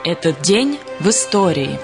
Этот день в истории.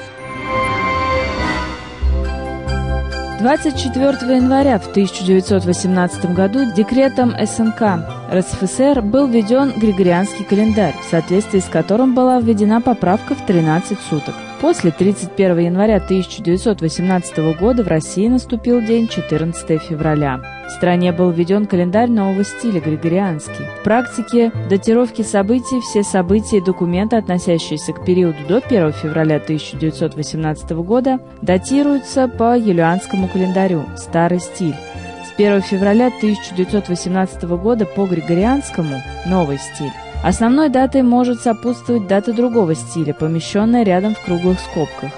24 января в 1918 году декретом СНК РСФСР был введен Григорианский календарь, в соответствии с которым была введена поправка в 13 суток. После 31 января 1918 года в России наступил день 14 февраля. В стране был введен календарь нового стиля Григорианский. В практике датировки событий все события и документы, относящиеся к периоду до 1 февраля 1918 года, датируются по юлианскому календарю «Старый стиль». С 1 февраля 1918 года по Григорианскому «Новый стиль». Основной датой может сопутствовать дата другого стиля, помещенная рядом в круглых скобках.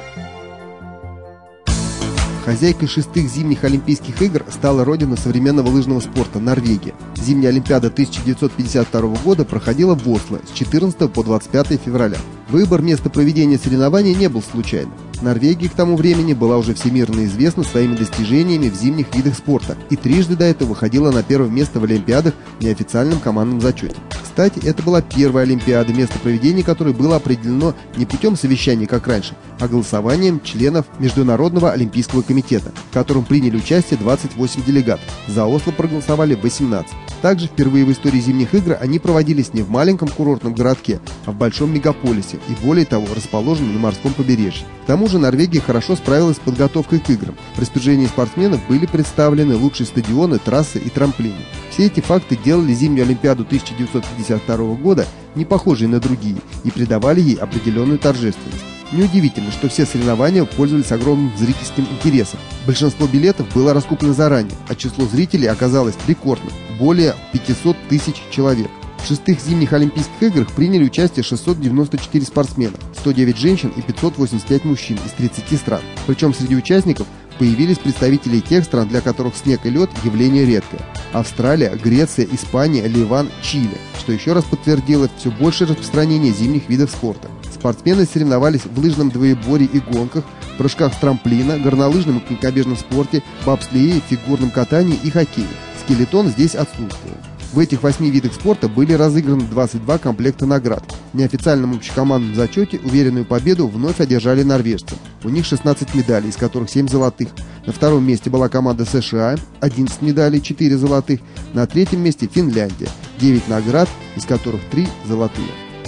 Хозяйкой шестых зимних Олимпийских игр стала родина современного лыжного спорта – Норвегия. Зимняя Олимпиада 1952 года проходила в Осло с 14 по 25 февраля. Выбор места проведения соревнований не был случайным. Норвегия к тому времени была уже всемирно известна своими достижениями в зимних видах спорта и трижды до этого выходила на первое место в Олимпиадах в неофициальном командном зачете. Кстати, это была первая Олимпиада, место проведения которой было определено не путем совещания, как раньше, а голосованием членов Международного олимпийского комитета, в котором приняли участие 28 делегатов. За Осло проголосовали 18. Также впервые в истории зимних игр они проводились не в маленьком курортном городке, а в большом мегаполисе и, более того, расположенном на морском побережье. К тому же Норвегия хорошо справилась с подготовкой к играм. В распоряжении спортсменов были представлены лучшие стадионы, трассы и трамплины. Все эти факты делали зимнюю Олимпиаду 1952 года не похожей на другие и придавали ей определенную торжественность. Неудивительно, что все соревнования пользовались огромным зрительским интересом. Большинство билетов было раскуплено заранее, а число зрителей оказалось рекордным – более 500 тысяч человек. В шестых зимних Олимпийских играх приняли участие 694 спортсмена, 109 женщин и 585 мужчин из 30 стран. Причем среди участников появились представители тех стран, для которых снег и лед – явление редкое – Австралия, Греция, Испания, Ливан, Чили, что еще раз подтвердило все большее распространение зимних видов спорта. Спортсмены соревновались в лыжном двоеборье и гонках, прыжках с трамплина, горнолыжном и конькобежном спорте, бобслее, фигурном катании и хоккее. Скелетон здесь отсутствовал. В этих 8 видах спорта были разыграны 22 комплекта наград. В неофициальном общекомандном зачете уверенную победу вновь одержали норвежцы. У них 16 медалей, из которых 7 золотых. На втором месте была команда США, 11 медалей, 4 золотых. На третьем месте Финляндия, 9 наград, из которых 3 золотые.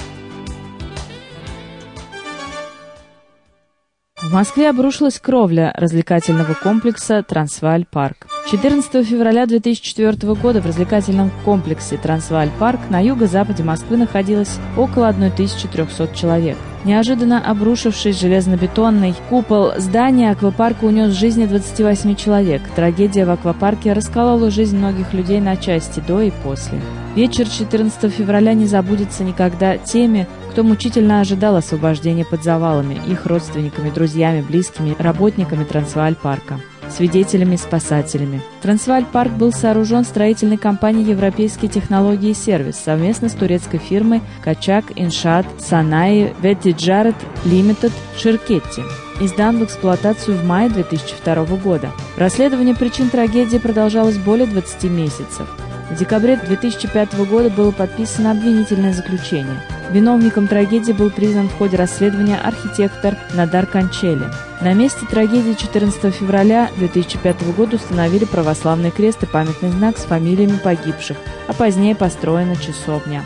В Москве обрушилась кровля развлекательного комплекса «Трансвааль-парк». 14 февраля 2004 года в развлекательном комплексе «Трансвааль-парк» на юго-западе Москвы находилось около 1300 человек. Неожиданно обрушившись железнобетонный купол здания аквапарка унес жизни 28 человек. Трагедия в аквапарке расколола жизнь многих людей на части до и после. Вечер 14 февраля не забудется никогда теми, кто мучительно ожидал освобождения под завалами, их родственниками, друзьями, близкими, работниками Трансвааль-парка, свидетелями, спасателями. Трансвааль-парк был сооружен строительной компанией «Европейские технологии и сервис» совместно с турецкой фирмой «Качак Иншаат Санаи Ветиджарет Лимитед Ширкетти». Издан в эксплуатацию в мае 2002 года. Расследование причин трагедии продолжалось более 20 месяцев. В декабре 2005 года было подписано обвинительное заключение. Виновником трагедии был признан в ходе расследования архитектор Надар Канчели. На месте трагедии 14 февраля 2005 года установили православный крест и памятный знак с фамилиями погибших, а позднее построена часовня.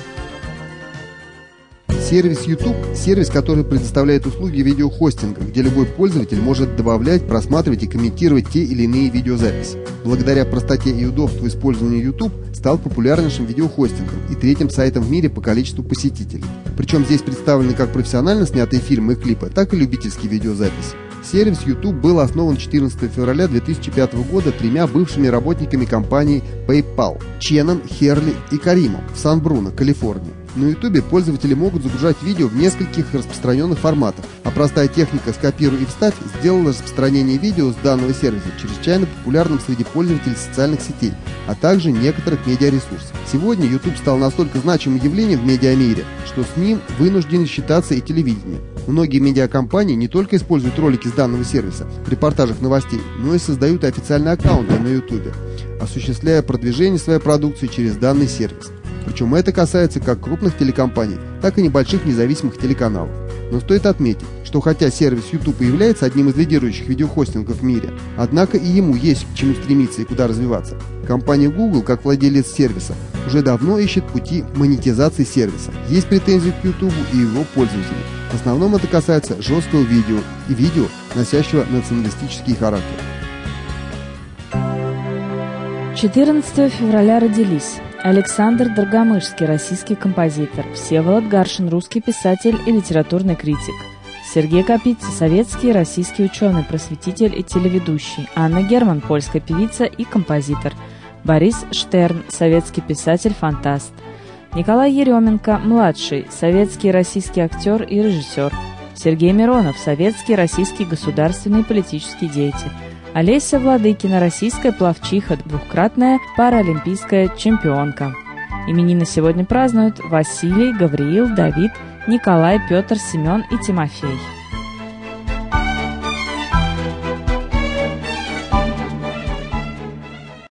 Сервис YouTube – сервис, который предоставляет услуги видеохостинга, где любой пользователь может добавлять, просматривать и комментировать те или иные видеозаписи. Благодаря простоте и удобству использования YouTube стал популярнейшим видеохостингом и третьим сайтом в мире по количеству посетителей. Причем здесь представлены как профессионально снятые фильмы и клипы, так и любительские видеозаписи. Сервис YouTube был основан 14 февраля 2005 года 3 бывшими работниками компании PayPal – Ченом, Херли и Каримом в Сан-Бруно, Калифорния. На YouTube пользователи могут загружать видео в нескольких распространенных форматах, а простая техника «скопируй и вставь» сделала распространение видео с данного сервиса чрезвычайно популярным среди пользователей социальных сетей, а также некоторых медиаресурсов. Сегодня YouTube стал настолько значимым явлением в медиамире, что с ним вынуждены считаться и телевидение. Многие медиакомпании не только используют ролики с данного сервиса в репортажах новостей, но и создают официальные аккаунты на YouTube, осуществляя продвижение своей продукции через данный сервис. Причем это касается как крупных телекомпаний, так и небольших независимых телеканалов. Но стоит отметить, что хотя сервис YouTube и является одним из лидирующих видеохостингов в мире, однако и ему есть к чему стремиться и куда развиваться. Компания Google, как владелец сервиса, уже давно ищет пути монетизации сервиса. Есть претензии к YouTube и его пользователям. В основном это касается жесткого видео и видео, носящего националистический характер. 14 февраля родились Александр Драгомышский, российский композитор, Всеволод Гаршин, русский писатель и литературный критик, Сергей Капица, советский и российский ученый, просветитель и телеведущий, Анна Герман, польская певица и композитор, Борис Штерн, советский писатель-фантаст, Николай Еременко, младший, советский и российский актер и режиссер, Сергей Миронов, советский и российский государственный и политический деятель, Олеся Владыкина, российская пловчиха, двукратная паралимпийская чемпионка. Именины сегодня празднуют Василий, Гавриил, Давид, Николай, Петр, Семен и Тимофей.